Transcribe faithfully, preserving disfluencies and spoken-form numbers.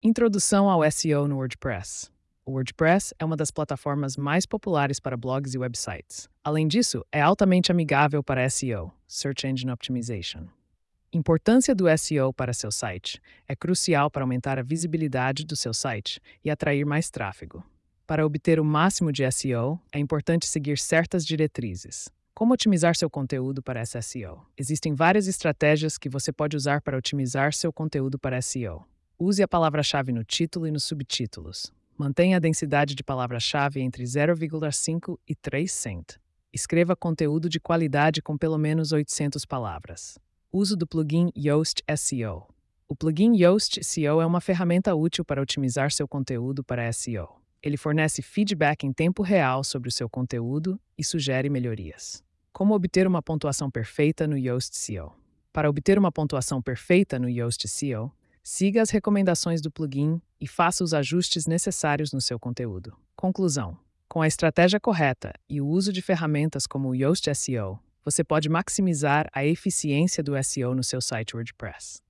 Introdução ao S E O no WordPress. O WordPress é uma das plataformas mais populares para blogs e websites. Além disso, é altamente amigável para S E O, Search Engine Optimization. Importância do S E O para seu site é crucial para aumentar a visibilidade do seu site e atrair mais tráfego. Para obter o máximo de S E O, é importante seguir certas diretrizes. Como otimizar seu conteúdo para essa S E O? Existem várias estratégias que você pode usar para otimizar seu conteúdo para S E O. Use a palavra-chave no título e nos subtítulos. Mantenha a densidade de palavra-chave entre zero vírgula cinco e três cent. Escreva conteúdo de qualidade com pelo menos oitocentas palavras. Uso do plugin Yoast S E O. O plugin Yoast S E O é uma ferramenta útil para otimizar seu conteúdo para S E O. Ele fornece feedback em tempo real sobre o seu conteúdo e sugere melhorias. Como obter uma pontuação perfeita no Yoast S E O? Para obter uma pontuação perfeita no Yoast S E O, siga as recomendações do plugin e faça os ajustes necessários no seu conteúdo. Conclusão: com a estratégia correta e o uso de ferramentas como o Yoast S E O, você pode maximizar a eficiência do S E O no seu site WordPress.